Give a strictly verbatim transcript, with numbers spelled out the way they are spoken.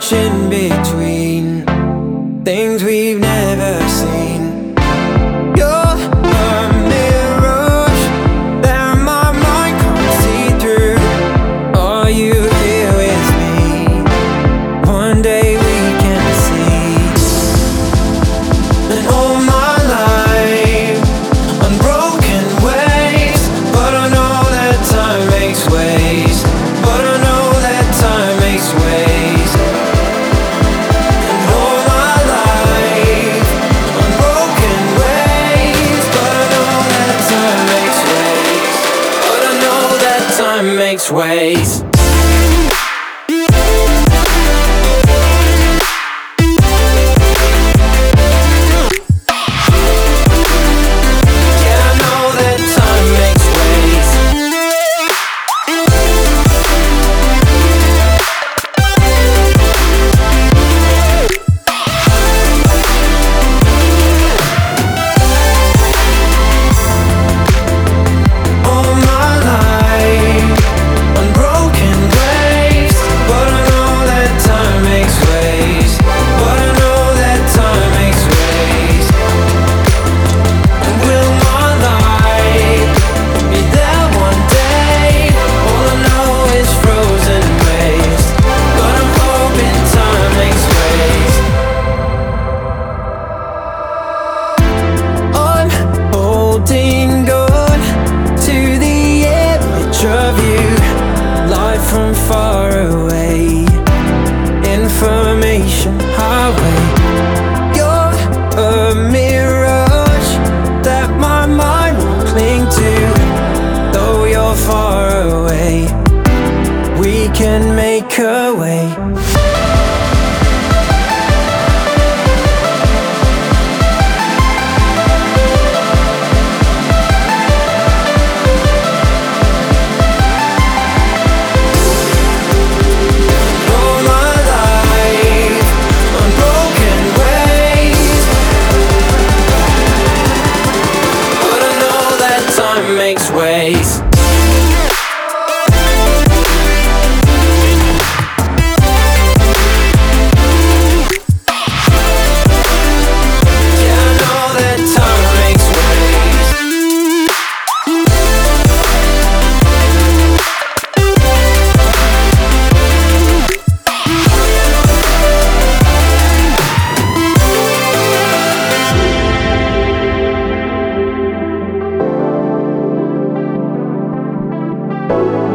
much in between, things we've never seen. You're a mirage that my mind can't see through. Are you here with me? One day we can see. And all my life, unbroken waves, but I know that time makes ways. But I know that time makes ways. And all my life, unbroken waves, but I know that time makes ways. But I know that time makes ways. Holding on to the image of you, light from far away, information highway. You're a mirage that my mind will cling to. Though you're far away, we can make a way. Makes ways. You